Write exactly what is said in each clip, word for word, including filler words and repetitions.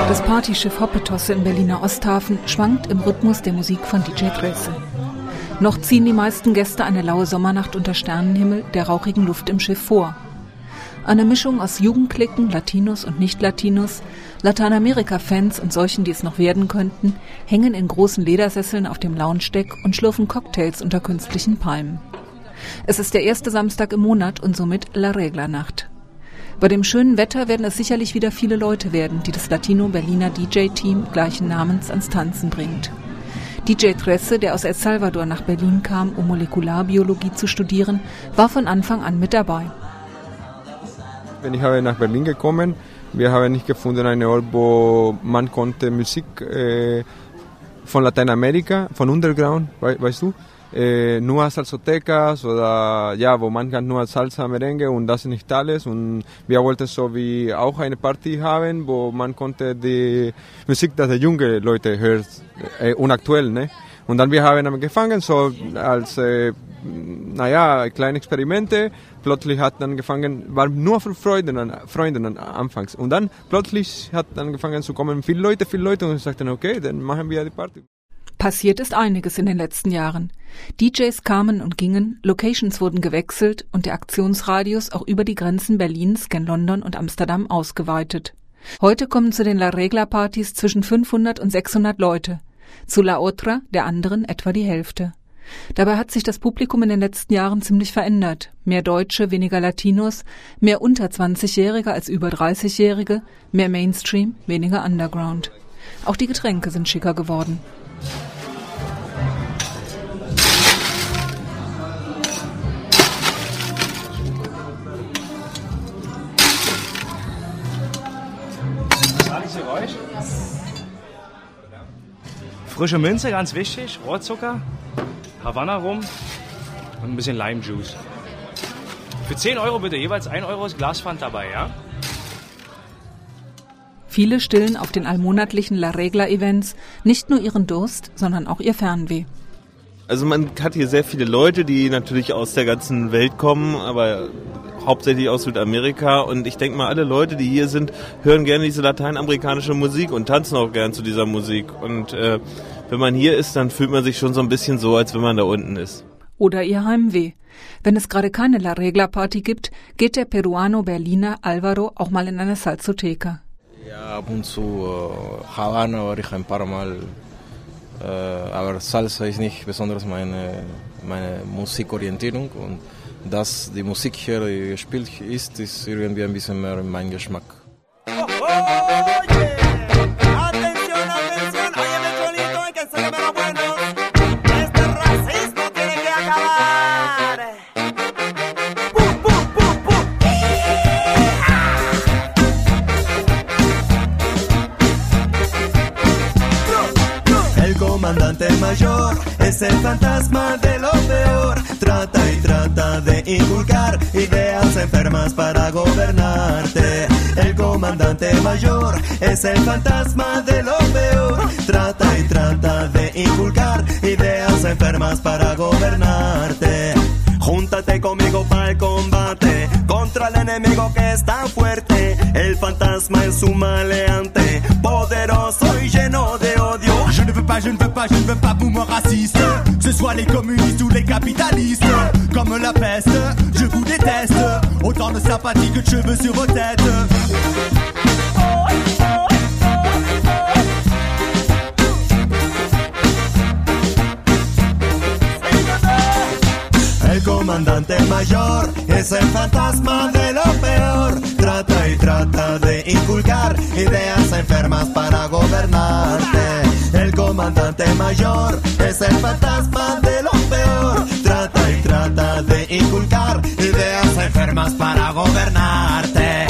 Das Partyschiff Hoppetosse im Berliner Osthafen schwankt im Rhythmus der Musik von D J Tresse. Noch ziehen die meisten Gäste eine laue Sommernacht unter Sternenhimmel der rauchigen Luft im Schiff vor. Eine Mischung aus Jugendklicken, Latinos und Nicht-Latinos, Lateinamerika-Fans und solchen, die es noch werden könnten, hängen in großen Ledersesseln auf dem Lounge-Deck und schlürfen Cocktails unter künstlichen Palmen. Es ist der erste Samstag im Monat und somit La Regla-Nacht. Bei dem schönen Wetter werden es sicherlich wieder viele Leute werden, die das Latino-Berliner D J-Team gleichen Namens ans Tanzen bringt. D J Tresse, der aus El Salvador nach Berlin kam, um Molekularbiologie zu studieren, war von Anfang an mit dabei. Wenn ich habe nach Berlin gekommen, wir haben nicht gefunden einen Ort, wo man konnte Musik äh, von Lateinamerika, von Underground, we, weißt du, äh, nur Salsotecas oder ja, wo man kann nur Salsa, Merengue und das nicht alles. Und wir wollten so wie auch eine Party haben, wo man konnte die Musik, dass die junge Leute hört, äh, und aktuell, ne? Und dann wir haben angefangen so als äh, naja, kleine Experimente. Plötzlich hat dann angefangen, war nur für Freunde, Freunde anfangs. Und dann plötzlich hat dann angefangen zu kommen viele Leute, viele Leute und sagten, okay, dann machen wir die Party. Passiert ist einiges in den letzten Jahren. D Js kamen und gingen, Locations wurden gewechselt und der Aktionsradius auch über die Grenzen Berlins, gen London und Amsterdam ausgeweitet. Heute kommen zu den La Regla-Partys zwischen fünfhundert und sechshundert Leute. Zu La Otra, der anderen, etwa die Hälfte. Dabei hat sich das Publikum in den letzten Jahren ziemlich verändert. Mehr Deutsche, weniger Latinos, mehr unter zwanzigjährige als über dreißigjährige, mehr Mainstream, weniger Underground. Auch die Getränke sind schicker geworden. Frische Minze, ganz wichtig, Rohrzucker, Havanna rum und ein bisschen Lime Juice. Für zehn Euro bitte jeweils ein Euro ist Glaspfand dabei, ja? Viele stillen auf den allmonatlichen La Regla-Events nicht nur ihren Durst, sondern auch ihr Fernweh. Also man hat hier sehr viele Leute, die natürlich aus der ganzen Welt kommen, aber hauptsächlich aus Südamerika. Und ich denke mal, alle Leute, die hier sind, hören gerne diese lateinamerikanische Musik und tanzen auch gern zu dieser Musik. Und äh, wenn man hier ist, dann fühlt man sich schon so ein bisschen so, als wenn man da unten ist. Oder ihr Heimweh. Wenn es gerade keine La Regla-Party gibt, geht der Peruano-Berliner Alvaro auch mal in eine Salzotheka. Ja, ab und zu äh, Havanna war ich ein paar Mal. Äh, aber Salsa ist nicht besonders meine, meine Musikorientierung und dass die Musik hier gespielt ist, ist irgendwie ein bisschen mehr mein Geschmack. Oh, oh, oh, yeah. Atención, atención, oye, Cholito, hay que enseñarme lo bueno. Este racismo tiene que acabar. Pum, pum, pum, pum. El comandante mayor es el fantasma de lo peor. Trata y trata de inculcar ideas enfermas para gobernarte. El comandante mayor es el fantasma de lo peor. Trata y trata de inculcar ideas enfermas para gobernarte. Júntate conmigo para el combate contra el enemigo que es tan fuerte. El fantasma es un maleante, poderoso y lleno de odio. Je ne veux pas, je ne veux pas, je ne veux pas boomer raciste. Que ce soit les communistes ou les capitalistes. Comme la peste, je vous déteste. Autant de sympathie que de cheveux sur vos têtes. El comandante mayor es el fantasma de lo peor. Trata y trata de inculcar ideas enfermas para gobernarte. El comandante mayor es el fantasma de lo peor. Trata y trata de inculcar ideas enfermas para gobernarte.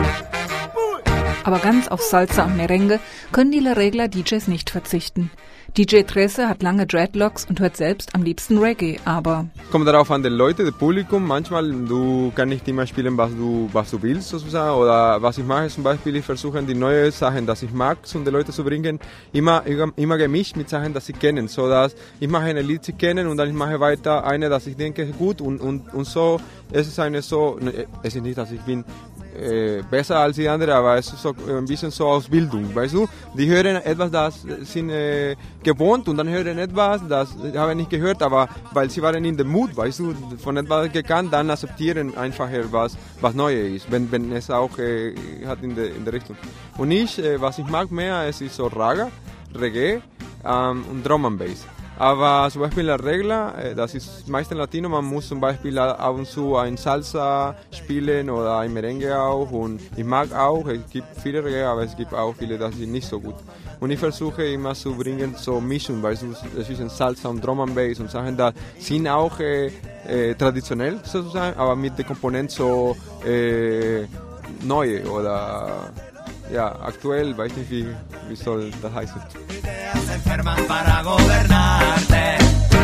Aber ganz auf Salsa und Merengue können die La Regla D Js nicht verzichten. D J Tresse hat lange Dreadlocks und hört selbst am liebsten Reggae, aber... Kommt darauf an, die Leute, das Publikum, manchmal, du kannst nicht immer spielen, was du, was du willst, sozusagen, oder was ich mache zum Beispiel, ich versuche die neuen Sachen, die ich mag, um die Leute zu bringen, immer, immer gemischt mit Sachen, die sie kennen, so dass ich mache ein Lied, sie kennen, und dann ich mache weiter eine, das ich denke, gut, und, und, und so, es ist eine so, es ist nicht, dass ich bin äh, besser als die anderen, aber es ist so ein bisschen so aus Bildung, weißt du? Die hören etwas, das sind äh, gewohnt und dann hören etwas, das haben nicht gehört, aber weil sie waren in dem Mut, weißt du, von etwas gekannt, dann akzeptieren einfach was, was Neues ist, wenn, wenn es auch äh, hat in der in der Richtung. Und ich, äh, was ich mag mehr, es ist so Raga, Reggae ähm, und Drum and Bass. Aber zum Beispiel la Regla, das ist meistens Latino, man muss zum Beispiel ab und zu ein Salsa spielen oder ein Merengue auch. Und ich mag auch, es gibt viele Reggae, aber es gibt auch viele, das sind nicht so gut. Und ich versuche immer zu bringen, so Mischung, weißt du, zwischen Salsa und Drum and Bass und Sachen, da sind auch äh, äh, traditionell sozusagen, aber mit der Komponente so äh, neue oder ja, aktuell, weiß nicht, wie, wie soll das heißen. Ideas enferman para gobernarte.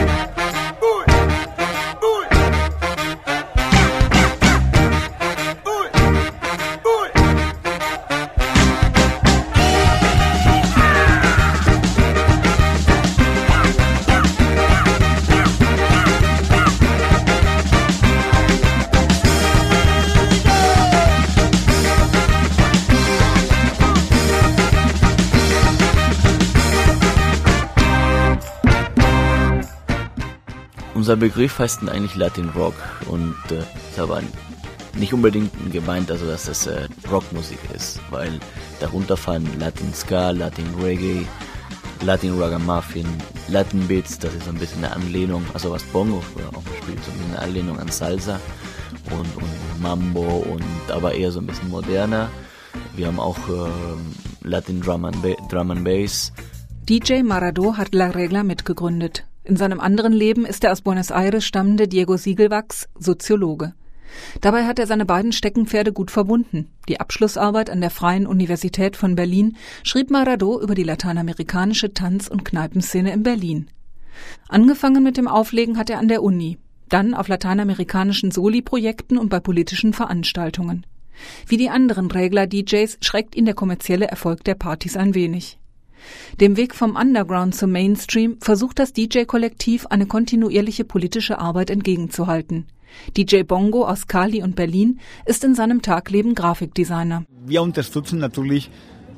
Unser Begriff heißt eigentlich Latin Rock und äh, ist aber nicht unbedingt gemeint, also dass das äh, Rockmusik ist, weil darunter fallen Latin Ska, Latin Reggae, Latin Ragamuffin, Latin Beats, das ist so ein bisschen eine Anlehnung, also was Bongo früher auch spielt, so ein bisschen eine Anlehnung an Salsa und, und Mambo und aber eher so ein bisschen moderner. Wir haben auch äh, Latin Drum and, ba- Drum and Bass. D J Marado hat La Regla mitgegründet. In seinem anderen Leben ist der aus Buenos Aires stammende Diego Siegelwachs Soziologe. Dabei hat er seine beiden Steckenpferde gut verbunden. Die Abschlussarbeit an der Freien Universität von Berlin schrieb Marado über die lateinamerikanische Tanz- und Kneipenszene in Berlin. Angefangen mit dem Auflegen hat er an der Uni, dann auf lateinamerikanischen Soli-Projekten und bei politischen Veranstaltungen. Wie die anderen Regla-D Js schreckt ihn der kommerzielle Erfolg der Partys ein wenig. Dem Weg vom Underground zum Mainstream versucht das D J-Kollektiv eine kontinuierliche politische Arbeit entgegenzuhalten. D J Bongo aus Cali und Berlin ist in seinem Tagleben Grafikdesigner. Wir unterstützen natürlich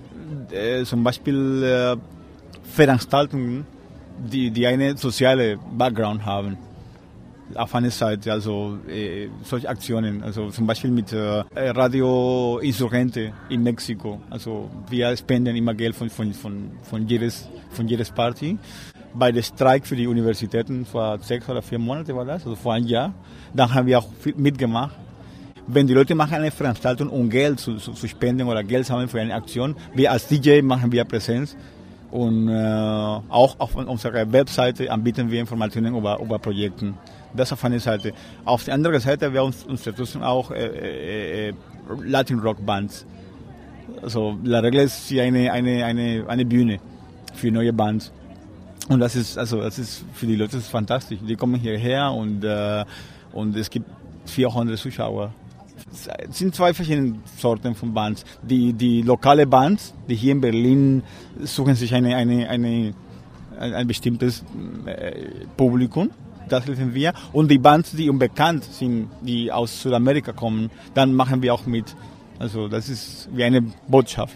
äh, zum Beispiel äh, Veranstaltungen, die, die eine soziale Background haben. Auf einer Seite, also äh, solche Aktionen, also zum Beispiel mit äh, Radio Insurgente in Mexiko. Also wir spenden immer Geld von von von von jedes von jedes Party. Bei der Streik für die Universitäten vor sechs oder vier Monaten war das, also vor einem Jahr. Dann haben wir auch mitgemacht. Wenn die Leute machen eine Veranstaltung, um Geld zu, zu, zu spenden oder Geld sammeln für eine Aktion, wir als D J machen wir Präsenz. Und äh, auch auf unserer Webseite anbieten wir Informationen über, über Projekte. Das auf einer Seite. Auf der anderen Seite wir uns unterstützen auch äh, äh, Latin Rock Bands. Also La Regla ist eine, eine, eine, eine Bühne für neue Bands. Und das ist also das ist für die Leute ist fantastisch. Die kommen hierher und äh, und es gibt vierhundert Zuschauer. Es sind zwei verschiedene Sorten von Bands. Die, die lokale Bands, die hier in Berlin suchen sich eine, eine, eine, ein, ein bestimmtes äh, Publikum, das helfen wir. Und die Bands, die unbekannt sind, die aus Südamerika kommen, dann machen wir auch mit. Also das ist wie eine Botschaft.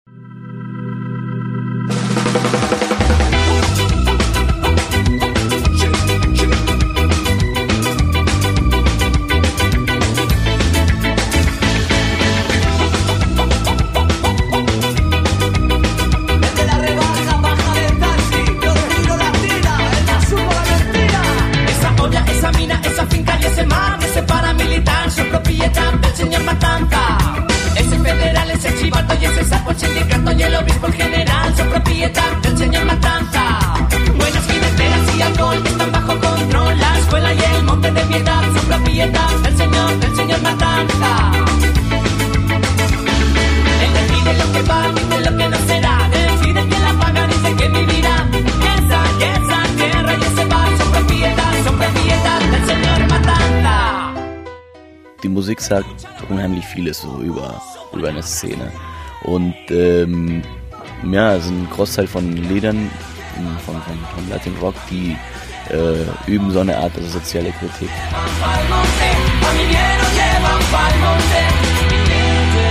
Die Musik sagt unheimlich vieles so über, über eine Szene. Und ähm, ja, es ist ein Großteil von Liedern von, von, von Latin Rock, die äh, üben so eine Art also soziale Kritik.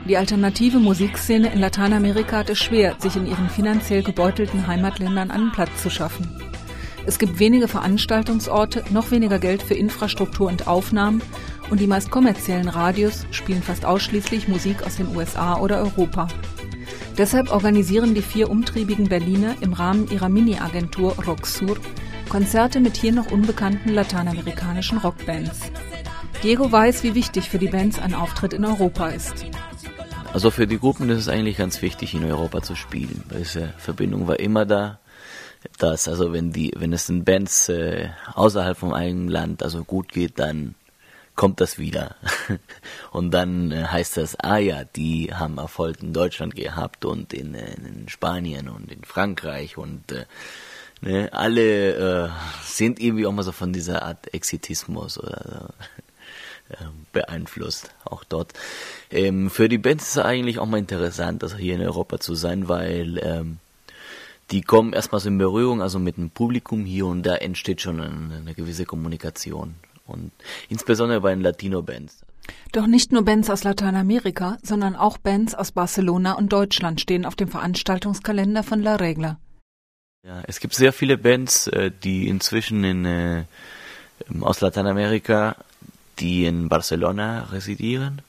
Die alternative Musikszene in Lateinamerika hat es schwer, sich in ihren finanziell gebeutelten Heimatländern einen Platz zu schaffen. Es gibt wenige Veranstaltungsorte, noch weniger Geld für Infrastruktur und Aufnahmen und die meist kommerziellen Radios spielen fast ausschließlich Musik aus den U S A oder Europa. Deshalb organisieren die vier umtriebigen Berliner im Rahmen ihrer Mini-Agentur Rocksur Konzerte mit hier noch unbekannten lateinamerikanischen Rockbands. Diego weiß, wie wichtig für die Bands ein Auftritt in Europa ist. Also für die Gruppen ist es eigentlich ganz wichtig, in Europa zu spielen. Diese Verbindung war immer da. Dass, also wenn die, wenn es den Bands äh, außerhalb vom eigenen Land also gut geht, dann kommt das wieder. Und dann äh, heißt das, ah ja, die haben Erfolg in Deutschland gehabt und in, äh, in Spanien und in Frankreich und äh, ne, alle äh, sind irgendwie auch mal so von dieser Art Exitismus oder so äh, beeinflusst, auch dort. Ähm, für die Bands ist es eigentlich auch mal interessant, also hier in Europa zu sein, weil ähm, die kommen erstmal so in Berührung, also mit dem Publikum hier und da entsteht schon eine, eine gewisse Kommunikation. Und insbesondere bei den Latino-Bands. Doch nicht nur Bands aus Lateinamerika, sondern auch Bands aus Barcelona und Deutschland stehen auf dem Veranstaltungskalender von La Regla. Ja, es gibt sehr viele Bands, die inzwischen in, äh, aus Lateinamerika, die in Barcelona residieren.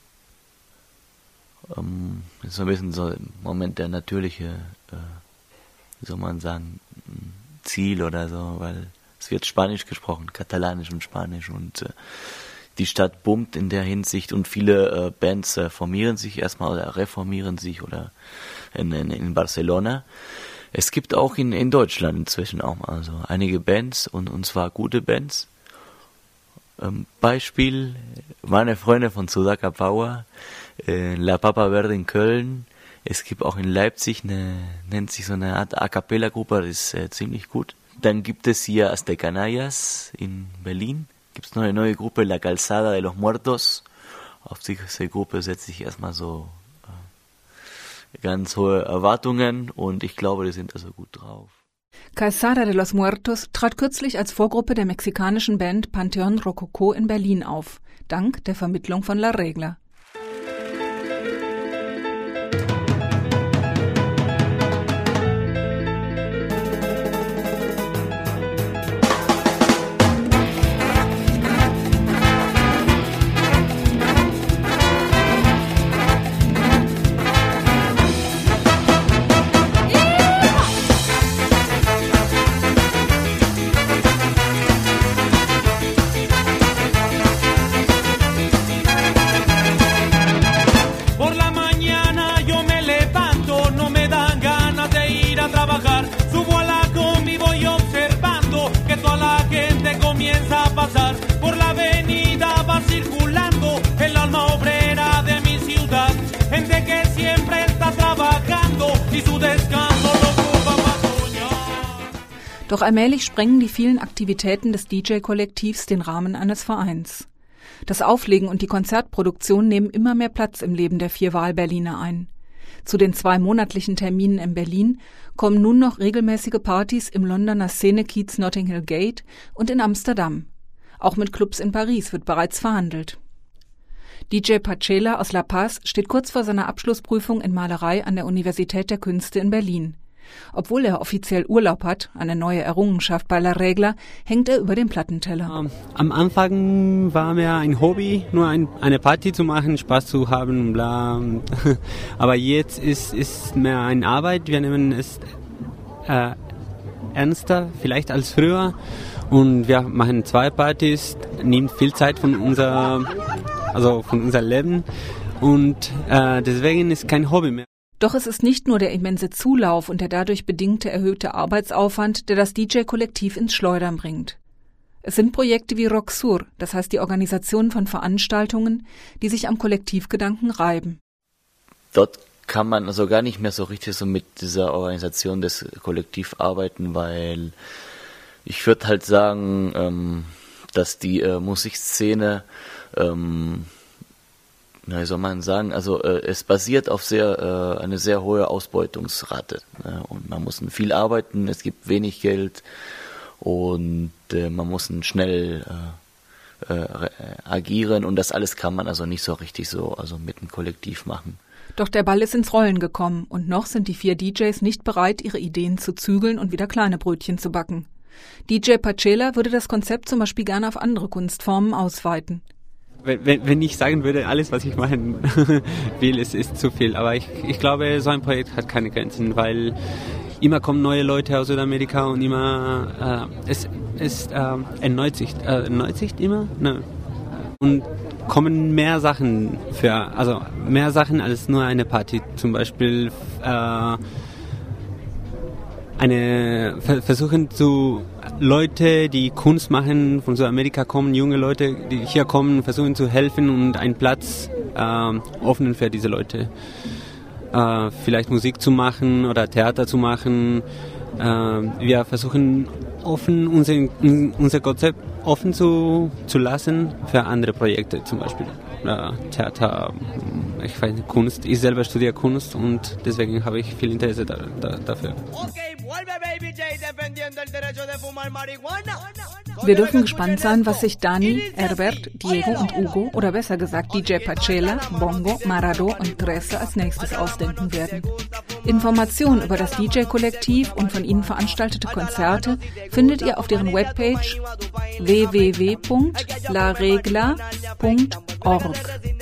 Ähm, das ist so ein bisschen so im Moment der natürliche äh, wie soll man sagen, Ziel oder so, weil es wird Spanisch gesprochen, Katalanisch und Spanisch und äh, die Stadt boomt in der Hinsicht und viele äh, Bands äh, formieren sich erstmal oder reformieren sich oder in, in, in Barcelona. Es gibt auch in, in Deutschland inzwischen auch mal so einige Bands und, und zwar gute Bands. Ähm, Beispiel, meine Freunde von Sudaka Power, äh, La Papa Verde in Köln. Es gibt auch in Leipzig eine, nennt sich so eine Art A-Cappella-Gruppe, das ist äh, ziemlich gut. Dann gibt es hier Aztecanayas in Berlin. Gibt es noch eine neue Gruppe, La Calzada de los Muertos. Auf diese Gruppe setze ich erstmal so äh, ganz hohe Erwartungen und ich glaube, die sind also gut drauf. Calzada de los Muertos trat kürzlich als Vorgruppe der mexikanischen Band Panteón Rococó in Berlin auf, dank der Vermittlung von La Regla. Doch allmählich sprengen die vielen Aktivitäten des D J-Kollektivs den Rahmen eines Vereins. Das Auflegen und die Konzertproduktion nehmen immer mehr Platz im Leben der vier Wahlberliner ein. Zu den zwei monatlichen Terminen in Berlin kommen nun noch regelmäßige Partys im Londoner Szenekiez Notting Hill Gate und in Amsterdam. Auch mit Clubs in Paris wird bereits verhandelt. D J Pachela aus La Paz steht kurz vor seiner Abschlussprüfung in Malerei an der Universität der Künste in Berlin. Obwohl er offiziell Urlaub hat, eine neue Errungenschaft bei La Regla, hängt er über dem Plattenteller. Am Anfang war mir ein Hobby, nur ein, eine Party zu machen, Spaß zu haben, bla. Aber jetzt ist es mehr eine Arbeit. Wir nehmen es äh, ernster, vielleicht als früher. Und wir machen zwei Partys, nimmt viel Zeit von unser, also von unser Leben. Und äh, deswegen ist kein Hobby mehr. Doch es ist nicht nur der immense Zulauf und der dadurch bedingte erhöhte Arbeitsaufwand, der das D J-Kollektiv ins Schleudern bringt. Es sind Projekte wie Rocksur, das heißt die Organisation von Veranstaltungen, die sich am Kollektivgedanken reiben. Dort kann man also gar nicht mehr so richtig so mit dieser Organisation des Kollektivs arbeiten, weil ich würde halt sagen, ähm, dass die äh, Musikszene ähm, Na, wie soll man sagen, also äh, es basiert auf sehr äh, eine sehr hohe Ausbeutungsrate, ne? Und man muss viel arbeiten, es gibt wenig Geld und äh, man muss schnell äh, äh, agieren und das alles kann man also nicht so richtig so also mit dem Kollektiv machen. Doch der Ball ist ins Rollen gekommen und noch sind die vier D Js nicht bereit, ihre Ideen zu zügeln und wieder kleine Brötchen zu backen. D J Pacela würde das Konzept zum Beispiel gerne auf andere Kunstformen ausweiten. Wenn, wenn ich sagen würde, alles, was ich machen will, ist, ist zu viel. Aber ich, ich glaube, so ein Projekt hat keine Grenzen, weil immer kommen neue Leute aus Südamerika und immer, äh, es, es äh, erneut sich, äh, erneut sich immer, ne? Und kommen mehr Sachen für, also mehr Sachen als nur eine Party. Zum Beispiel äh, eine versuchen zu Leute, die Kunst machen, von Südamerika kommen, junge Leute, die hier kommen, versuchen zu helfen und einen Platz äh, öffnen für diese Leute. Äh, vielleicht Musik zu machen oder Theater zu machen. Äh, wir versuchen offen unser, unser Konzept offen zu, zu lassen für andere Projekte, zum Beispiel äh, Theater, ich weiß nicht, Kunst. Ich selber studiere Kunst und deswegen habe ich viel Interesse da, da, dafür. Wir dürfen gespannt sein, was sich Dani, Herbert, Diego und Hugo oder besser gesagt D J Pacela, Bongo, Marado und Trece als nächstes ausdenken werden. Informationen über das D J-Kollektiv und von ihnen veranstaltete Konzerte findet ihr auf deren Webpage w w w punkt la regla punkt org.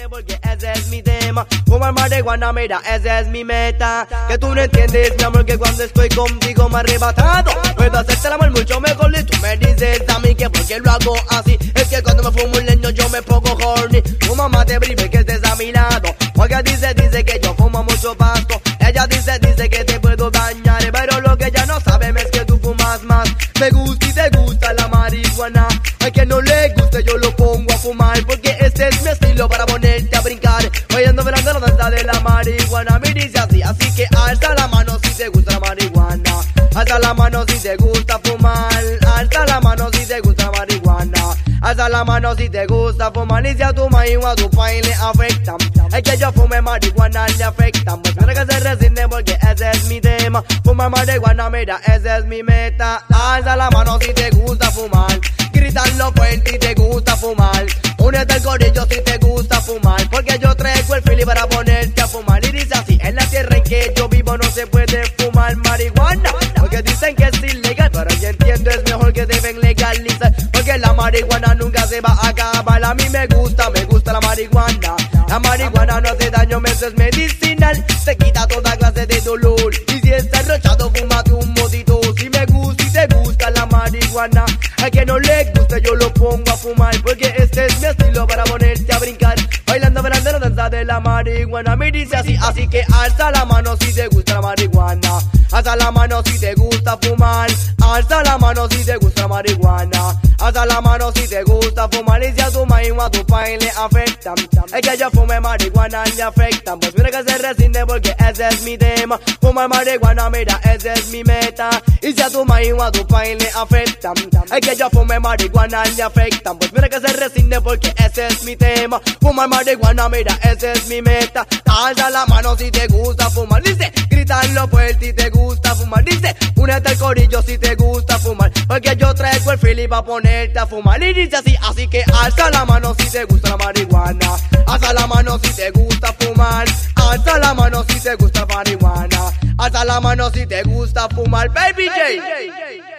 Fumar marihuana, mira, esa es mi meta. Que tú no entiendes, mi amor, que cuando estoy contigo me arrebatado. Puedo hacerte el amor mucho mejor y tú me dices a mí que porque lo hago así. Es que cuando me fumo un leño yo me pongo horny. Tu mamá te bribe que estés a mi lado. Porque dice, dice que yo fumo mucho pasto. Ella dice, dice que te puedo dañar. Pero lo que ella no sabe es que tú fumas más. Me gusta y te gusta la marihuana. Al que no le guste yo lo pongo a fumar. Porque este es mi estilo para ponerte a brincar. Bailando, velando la danza de la marihuana. Me dice así, así que alza la mano si te gusta la marihuana. Alza la mano si te gusta fumar. Alza la mano si te gusta la marihuana. Alza la mano si te gusta fumar. Y si a tu marihuana tu país le afecta. Es que yo fume marihuana le afecta. Pues mira que se resiste porque ese es mi tema. Fumar marihuana, mira, esa es mi meta. Alza la mano si te gusta fumar. Gritarlo fuerte si te gusta fumar. Únete al corillo si te gusta fumar. Porque yo traigo el fili para ponerte a fumar. Y dice así, en la tierra en que yo vivo no se puede fumar marihuana. Porque dicen que es ilegal, pero yo entiendo es mejor que deben legalizar. Porque la marihuana nunca se va a acabar. A mí me gusta, me gusta la marihuana. La marihuana no hace daño, eso es medicinal. Te quita toda clase de dolor. Y si estás rochado, fúmate un motito. Si me gusta y te gusta la marihuana. A quien no le guste yo lo pongo a fumar. Porque este es mi estilo para ponerte a brincar. Bailando, bailando la danza de la marihuana. Me dice así, así que alza la mano si te gusta la marihuana. Alza la mano si te gusta fumar. Alza la mano si te gusta la marihuana. Alza la mano si te gusta fumar. Y si a tu marihuana tu país le afecta. Es que yo fume marihuana le afecta. Pues mira que se resiste porque ese es mi tema. Fumar marihuana, mira, esa es mi meta. Y si a tu marihuana tu país le afecta. Es que yo fume marihuana le afecta. Pues mira que se resiste porque ese es mi tema. Fumar marihuana, mira, esa es mi meta. Alza la mano si te gusta fumar. Dice, gritarlo fuerte si te gusta fumar. Dice, únete al corillo si te gusta fumar. Porque yo traigo el fili pa' ponerte a fumar. Y dice así, así que alza la mano si te gusta la marihuana. Alza la mano si te gusta fumar. Alza la mano si te gusta marihuana. Alza la mano si te gusta fumar, baby J.